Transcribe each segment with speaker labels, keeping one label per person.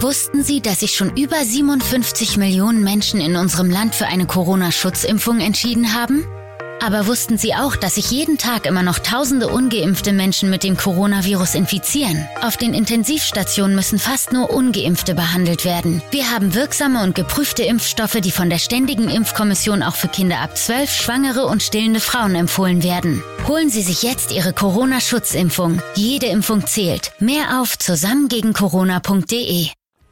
Speaker 1: Wussten Sie, dass sich schon über 57 Millionen Menschen in unserem Land für eine Corona-Schutzimpfung entschieden haben? Aber wussten Sie auch, dass sich jeden Tag immer noch tausende ungeimpfte Menschen mit dem Coronavirus infizieren? Auf den Intensivstationen müssen fast nur Ungeimpfte behandelt werden. Wir haben wirksame und geprüfte Impfstoffe, die von der Ständigen Impfkommission auch für Kinder ab 12, Schwangere und stillende Frauen empfohlen werden. Holen Sie sich jetzt Ihre Corona-Schutzimpfung. Jede Impfung zählt. Mehr auf zusammengegencorona.de.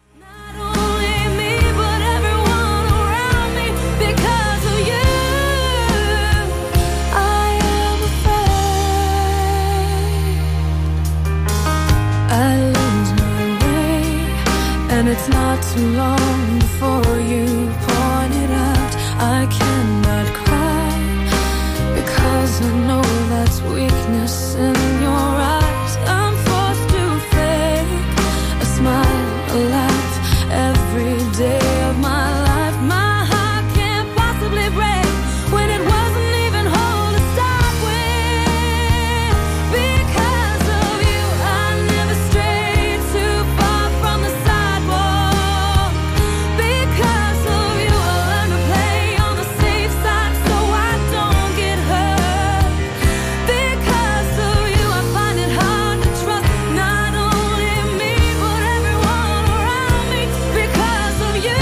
Speaker 2: And it's not too long before you point it out. I cannot cry because I know that's weakness in your eyes. I'm forced to fake a smile, a laugh every day of my life. My heart can't possibly break when it wasn't even whole to start with. Because of you, I never strayed too far from the sidewalk. Because of you, I learned to play on the safe side so I don't get hurt. Because of you, I find it hard to trust not only me but everyone around me. Because of you,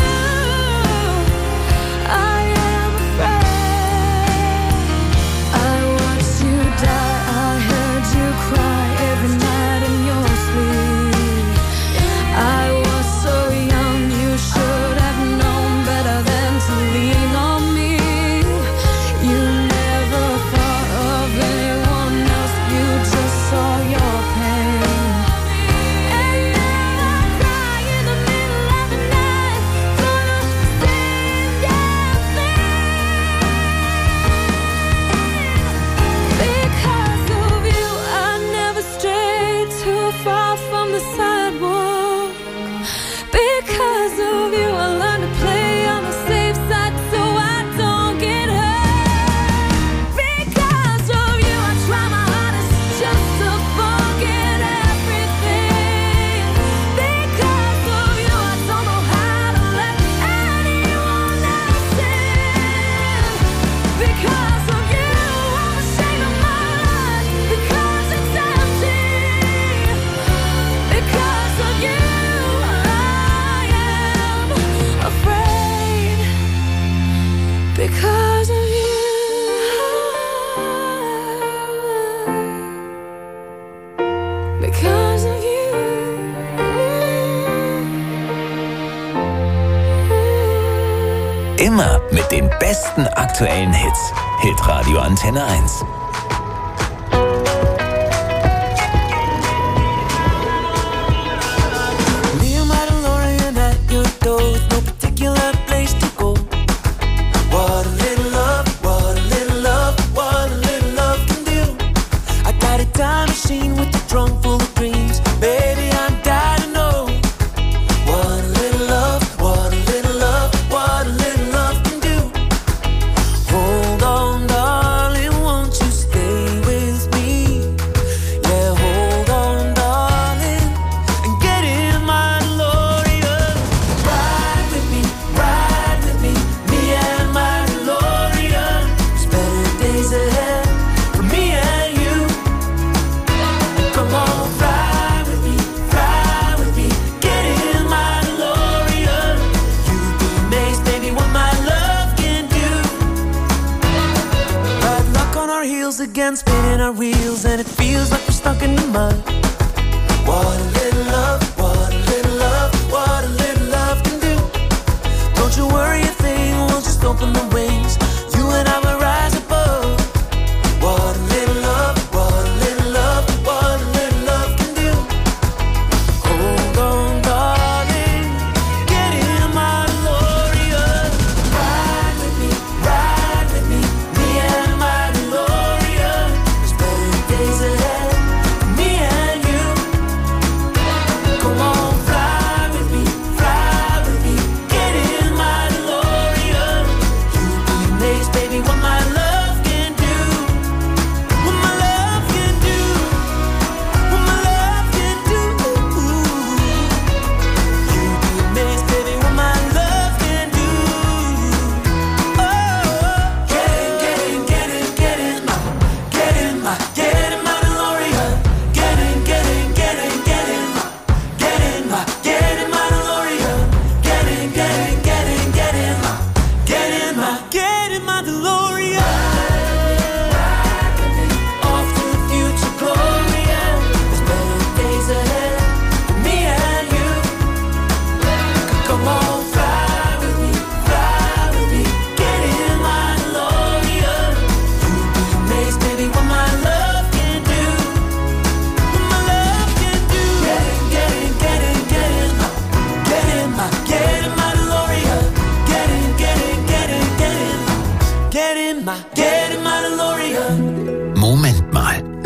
Speaker 2: I am afraid. I watched you die, I heard you cry every night in your sleep. I was so young, you should have known better than to lean on me. You never thought of anyone else, you just saw your pain. And now I cry in the middle of the night for the same damn thing. Because of you, I never strayed too far from the sidewalk. Because of you, I learned to play on the safe side so I don't get hurt. Because of you, I try my hardest just to forget everything. Because of you, I don't know how to let anyone else in. Because of you, I'm ashamed of my life because it's empty. Because of you, I am afraid. Because of you. Because of you.
Speaker 3: Immer mit den besten aktuellen Hits. Hitradio Antenne 1.
Speaker 4: Me and my DeLorean at your door with no particular place to go. What a little love, what a little love, what a little love can do. I got a time machine with a trunk full of dreams. Baby, I'm dying to know. What a little love, what a little love, what a little love can do. Hold on, darling, won't you stay with me? Yeah, hold on, darling, and get in my DeLorean. Ride with me, me and my DeLorean. There's better days ahead for me and you. Come on, fly with me, get in my DeLorean. You'd be amazed, baby, what my love can do. Bad luck on our heels again, spinning our wheels, and it feels like we're stuck in the mud. What a little love, what a little love, what a little love can do. Don't you worry a thing, we'll just open the wings. You and I will rise above. What a little love, what a little love, what a little love can do. Hold on, darling, get in my DeLorean. Ride with me, me and my DeLorean. There's better days ahead, me and you.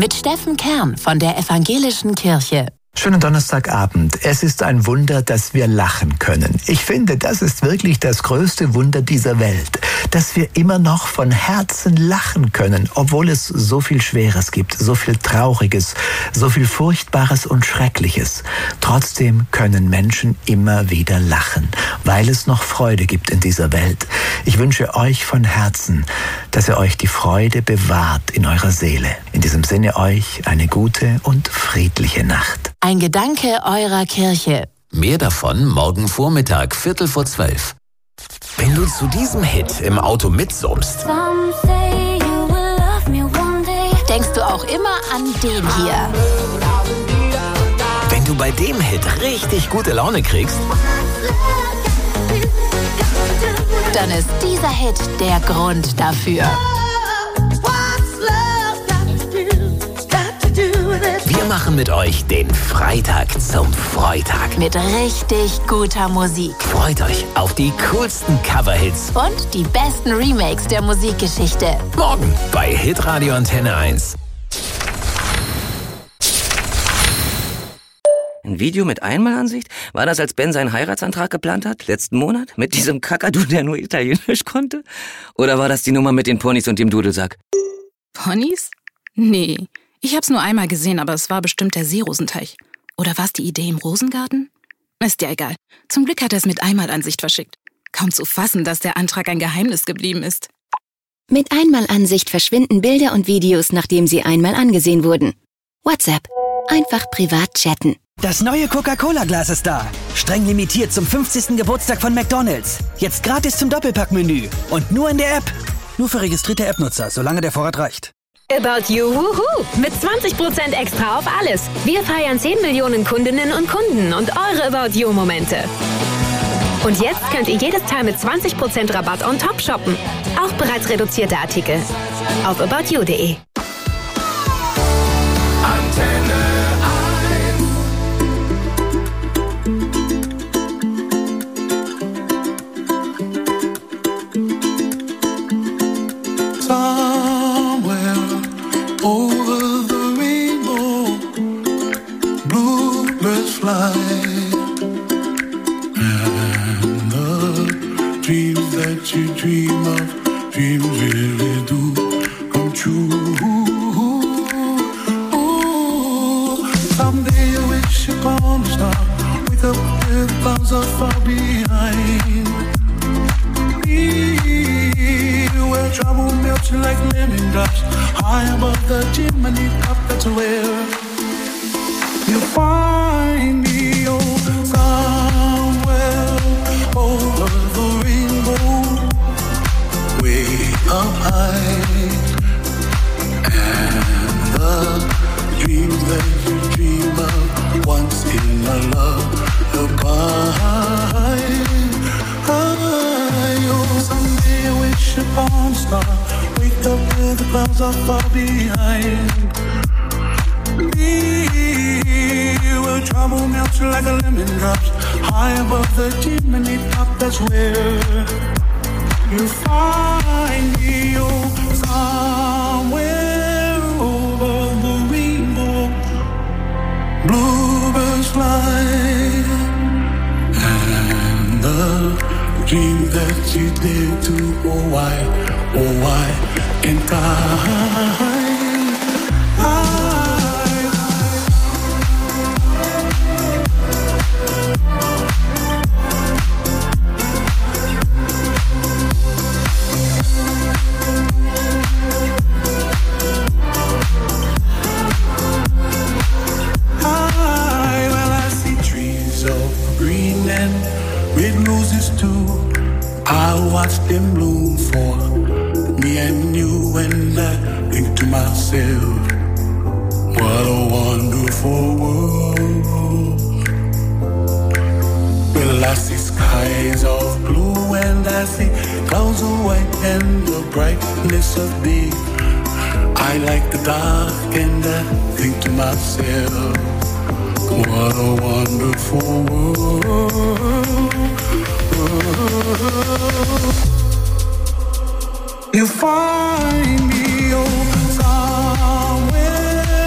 Speaker 5: mit Steffen Kern von der Evangelischen Kirche.
Speaker 3: Schönen Donnerstagabend. Es ist ein Wunder, dass wir lachen können. Ich finde, das ist wirklich das größte Wunder dieser Welt. Dass wir immer noch von Herzen lachen können, obwohl es so viel Schweres gibt, so viel Trauriges, so viel Furchtbares und Schreckliches. Trotzdem können Menschen immer wieder lachen, weil es noch Freude gibt in dieser Welt. Ich wünsche euch von Herzen, dass ihr euch die Freude bewahrt in eurer Seele. In diesem Sinne euch eine gute und friedliche Nacht.
Speaker 5: Ein Gedanke eurer Kirche.
Speaker 3: Mehr davon morgen Vormittag, 11:45. Wenn du zu diesem Hit im Auto mitsummst,
Speaker 5: Denkst du auch immer an den hier?
Speaker 3: wenn du bei dem Hit richtig gute Laune kriegst,
Speaker 5: Dann ist dieser Hit der Grund dafür.
Speaker 3: wir machen mit euch den Freitag zum Freitag.
Speaker 5: Mit richtig guter Musik.
Speaker 3: Freut euch auf die coolsten Coverhits.
Speaker 5: Und die besten Remakes der Musikgeschichte.
Speaker 3: Morgen bei Hitradio Antenne 1.
Speaker 6: Ein Video mit Einmalansicht? War das, als Ben seinen Heiratsantrag geplant hat, letzten Monat? Mit diesem Kakadu, der nur Italienisch konnte? Oder war das die Nummer mit den Ponys und dem Dudelsack?
Speaker 7: Ponys? Nee, ich hab's nur einmal gesehen, aber es war bestimmt der Seerosenteich. Oder war's die Idee im Rosengarten? Ist ja egal. Zum Glück hat er es mit Einmalansicht verschickt. Kaum zu fassen, dass der Antrag ein Geheimnis geblieben ist.
Speaker 8: Mit Einmalansicht verschwinden Bilder und Videos, nachdem sie einmal angesehen wurden. WhatsApp. Einfach privat chatten.
Speaker 9: Das neue Coca-Cola-Glas ist da. Streng limitiert zum 50. Geburtstag von McDonald's. Jetzt gratis zum Doppelpackmenü. Und nur in der App. Nur für registrierte App-Nutzer, solange der Vorrat reicht.
Speaker 10: About You, wuhu! Mit 20% extra auf alles. Wir feiern 10 Millionen Kundinnen und Kunden und eure About You-Momente. Und jetzt könnt ihr jedes Teil mit 20% Rabatt on top shoppen. Auch bereits reduzierte Artikel. Auf aboutyou.de.
Speaker 11: You dream of, dreams really do come true. Ooh, someday you wish upon a star, wake up with clouds are far behind. Me, where trouble melts like lemon drops, high above the chimney top. That's where you find me. Oh, somewhere over the rainbow, way up high, and the dreams that you dream of once in a lullaby. Oh, someday I wish upon a star, wake up where the clouds are far behind. Me, where trouble melts like a lemon drops, high above the chimney top. That's where you find me. Oh, somewhere over the rainbow, bluebirds fly, and the dream that you did to, oh why can't I? Watch them bloom for me and you, and I think to myself, what a wonderful world. Well, I see skies of blue and I see clouds of white and the brightness of day. I like the dark and I think to myself, what a wonderful world. You find me, oh, somewhere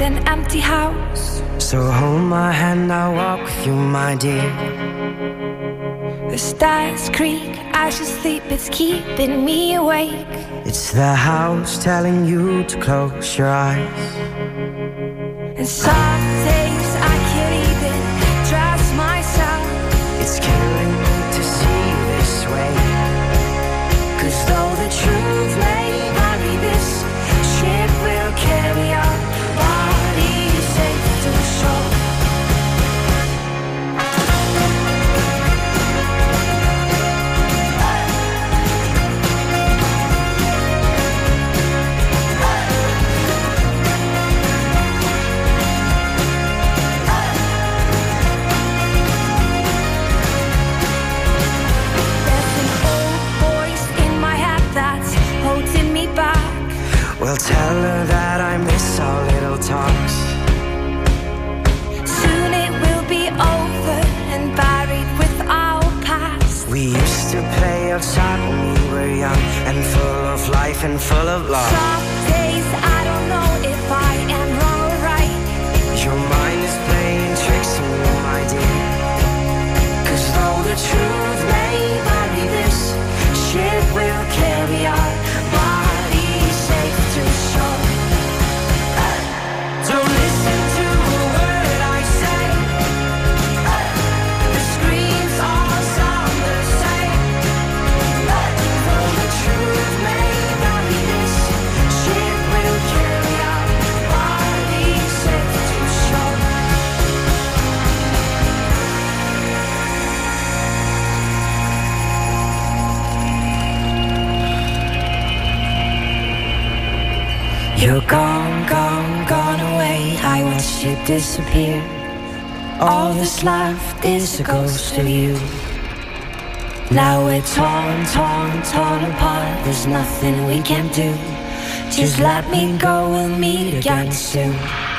Speaker 2: an empty house.
Speaker 12: So hold my hand, I'll walk with you, my dear.
Speaker 2: The stars creak as you sleep, it's keeping me awake.
Speaker 12: It's the house telling you to close your eyes.
Speaker 2: And some days I can't even trust myself.
Speaker 12: It's killing me to see you this way. 'Cause though the truth may vary, this ship will carry our bodies safe to shore. Well, tell her that I miss our little talks.
Speaker 2: Soon it will be over and buried with our past.
Speaker 12: We used to play outside when we were young and full of life and full of love.
Speaker 2: Some days I don't know if I am wrong or right.
Speaker 12: Your mind is playing tricks on you, my dear. 'Cause though the truth may vary, this ship will carry our bodies safe to shore. Don't listen to a word I say. The screams all sound the same. Though the truth may vary, this ship will carry our bodies safe to shore. You're gone, gone, gone away. I watched you disappear. All that's left is a ghost of you. Now we're torn, torn, torn apart. There's nothing we can do. Just let me go, we'll meet again soon.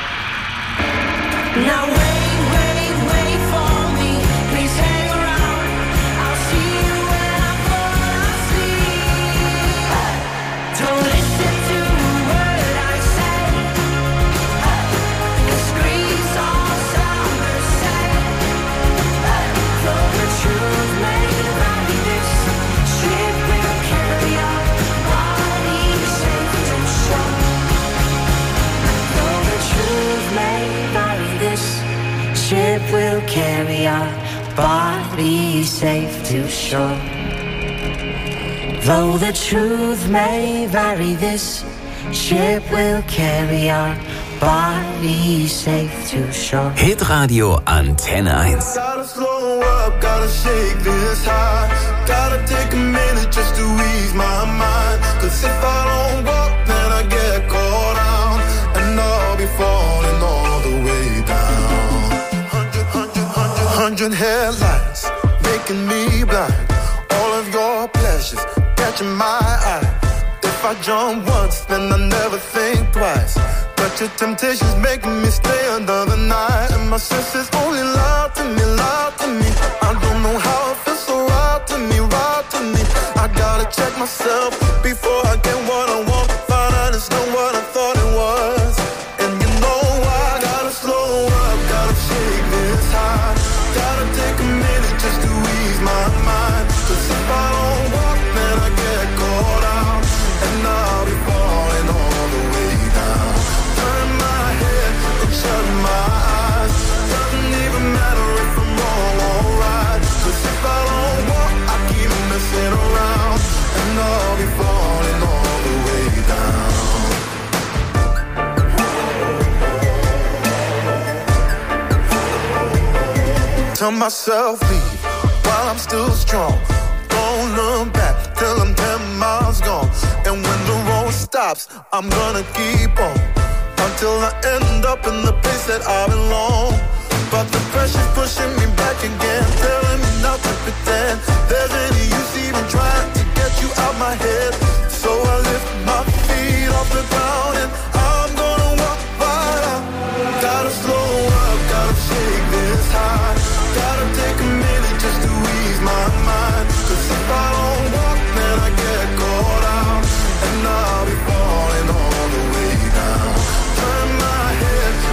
Speaker 12: Now wait, wait, wait for me. Please hang around. I'll see you when I fall asleep. Don't listen to a word I say. The screams all sound the same. Though the truth may vary, this ship will carry our bodies safe to shore. Though the truth may vary, this ship will carry our bodies safe to shore. Though the truth may vary, this ship will carry our bodies safe to shore.
Speaker 13: Hitradio Antenne 1.
Speaker 11: Gotta slow up, gotta shake this high. Gotta take a minute just to ease my mind. 'Cause if I don't walk, then I get caught out. And I'll be falling all the way down. 100 headlights, making me blind. All of your pleasures, catching my eye. If I jump once, then I never think twice. But your temptation's making me stay another night. And my senses only lie to me, lie to me. I don't know how it feels so right to me, right to me. I gotta check myself before I get what I want. Find out it's not what I thought it was. And you know I gotta slow up, gotta shake this high. Gotta take a minute just to ease my mind. 'Cause if I don't walk, then I get caught out. And I'll be falling all the way down. Turn my head and shut my eyes. Doesn't even matter if I'm wrong or right. 'Cause if I don't walk, I keep messing around. And I'll be falling all the way down. Tell myself leave while I'm still strong. Don't look back till I'm 10 miles gone. And when the road stops, I'm gonna keep on until I end up in the place that I belong. But the pressure's pushing me back again, telling me not to pretend there's any use even trying to get you out my head. So I lift my feet off the ground and I'm gonna walk right out. Gotta slow up, gotta shake this high. Gotta take a minute just to ease my mind. 'Cause if I don't walk, then I get caught out. And I'll be falling all the way down. Turn my head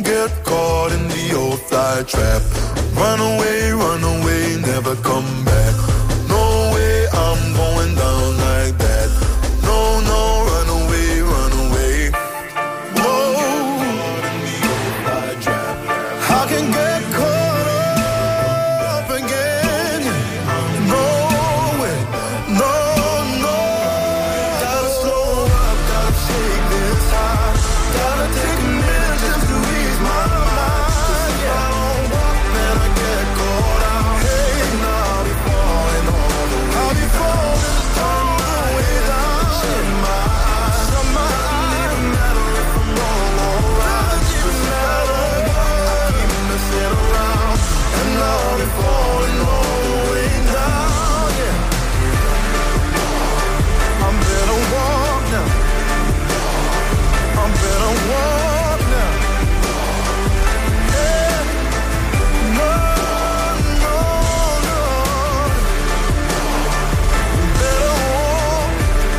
Speaker 11: get caught in the old fly trap. Run away, never come back. No way, I'm going down like that. No, no, run away, no. I can get caught up again. No way, no, no. Gotta slow up, gotta shake this high. Gotta take a minute just to ease my mind. Yeah, I don't walk, then I get caught out. Hey, now I'll be falling all the way. I'll be falling all the way down. Shut my eyes, doesn't even matter if I'm wrong or right. Just matter what, I keep messing around. And I'll be falling all the way down. Yeah, I'm better walk now. I'm better walk now. Yeah. No, no, no. Better walk.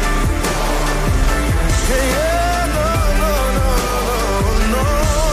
Speaker 11: Yeah, yeah, no, no, no, no, no.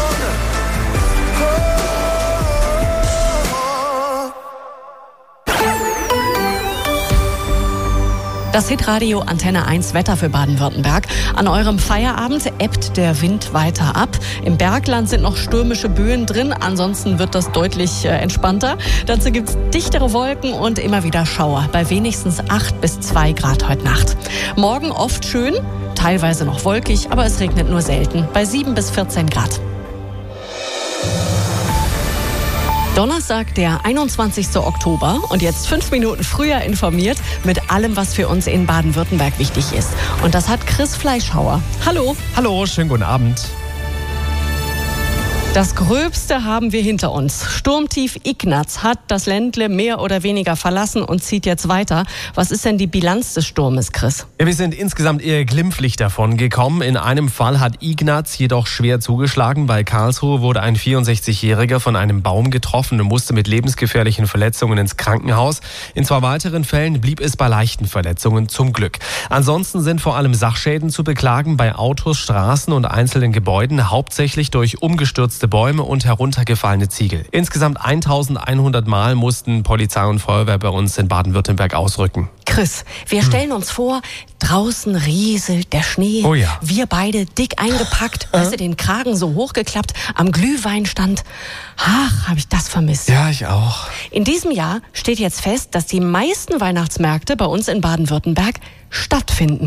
Speaker 14: Das Hitradio Antenne 1 Wetter für Baden-Württemberg. An eurem Feierabend ebbt der Wind weiter ab. Im Bergland sind noch stürmische Böen drin. Ansonsten wird das deutlich entspannter. Dazu gibt's dichtere Wolken und immer wieder Schauer. Bei wenigstens 8 bis 2 Grad heute Nacht. Morgen oft schön, teilweise noch wolkig, aber es regnet nur selten. Bei 7 bis 14 Grad. Donnerstag, der 21. Oktober und jetzt 5 Minuten früher informiert mit allem, was für uns in Baden-Württemberg wichtig ist. Und das hat Chris Fleischhauer. Hallo.
Speaker 15: Hallo, schönen guten Abend.
Speaker 14: Das Gröbste haben wir hinter uns. Sturmtief Ignaz hat das Ländle mehr oder weniger verlassen und zieht jetzt weiter. Was ist denn die Bilanz des Sturmes, Chris?
Speaker 15: Ja, wir sind insgesamt eher glimpflich davon gekommen. In einem Fall hat Ignaz jedoch schwer zugeschlagen. Bei Karlsruhe wurde ein 64-Jähriger von einem Baum getroffen und musste mit lebensgefährlichen Verletzungen ins Krankenhaus. In 2 weiteren Fällen blieb es bei leichten Verletzungen, zum Glück. Ansonsten sind vor allem Sachschäden zu beklagen bei Autos, Straßen und einzelnen Gebäuden, hauptsächlich durch umgestürzte Bäume und heruntergefallene Ziegel. Insgesamt 1100 Mal mussten Polizei und Feuerwehr bei uns in Baden-Württemberg ausrücken.
Speaker 14: Chris, wir stellen uns vor, draußen rieselt der Schnee.
Speaker 15: Oh ja.
Speaker 14: Wir beide dick eingepackt, weißt du, den Kragen so hochgeklappt, am Glühweinstand. Ach, habe ich das vermisst.
Speaker 15: Ja, ich auch.
Speaker 14: In diesem Jahr steht jetzt fest, dass die meisten Weihnachtsmärkte bei uns in Baden-Württemberg stattfinden.